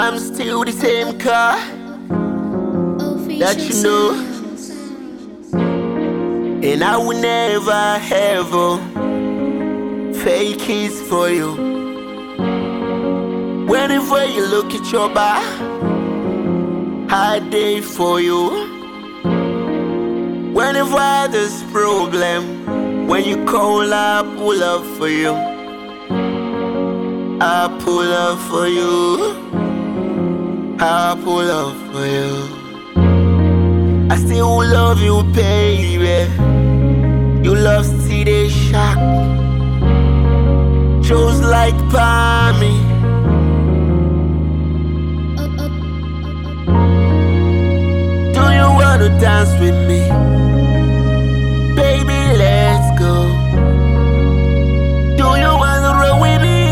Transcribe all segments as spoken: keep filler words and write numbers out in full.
I'm still the same car that you know, and I will never ever fake it for you. Whenever you look at your bar, I day for you. Whenever there's problem, when you call, I pull up for you. I pull up for you. I pull up for you. I still love you, baby. You love see they shock. Shows like Pami. Do you wanna dance with me? Baby, let's go. Do you wanna roll with me?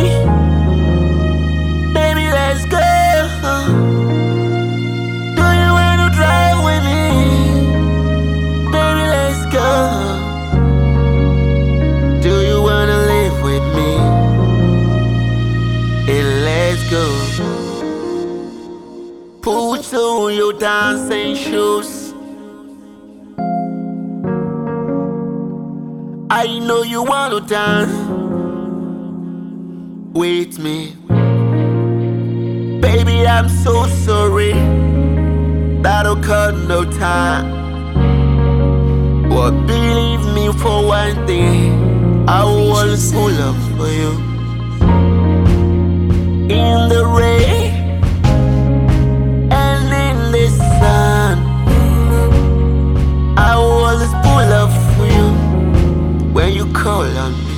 Baby, let's go. Do you wanna drive with me? Baby, let's go. Do you wanna live with me? And let's go. Put on your dancing shoes. I know you wanna dance with me. Baby, I'm so sorry that'll cut no time. But believe me for one thing, I will always pull up for you. In the rain and in the sun, I will always pull up for you when you call on me.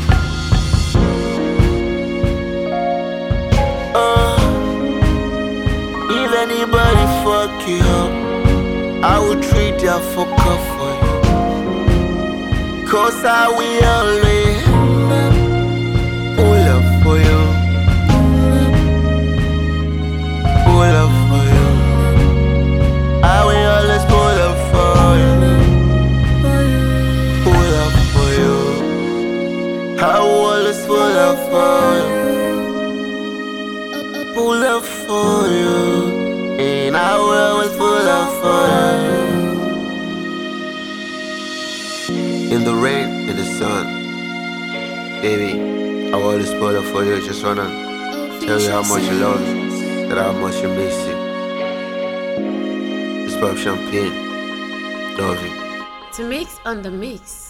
Oh, if anybody fuck you up, I will treat that fuck up for you. Cause I will always pull up for you. Pull up for you. I will always pull up for you. Pull up for you. I will always pull up for you. Pull up for you. And I will always pull up for you. In the rain, in the sun, baby, I will always pull up for you. Just wanna tell you how much you love me, that how much you miss it. This pop champagne, love you. To mix on the mix.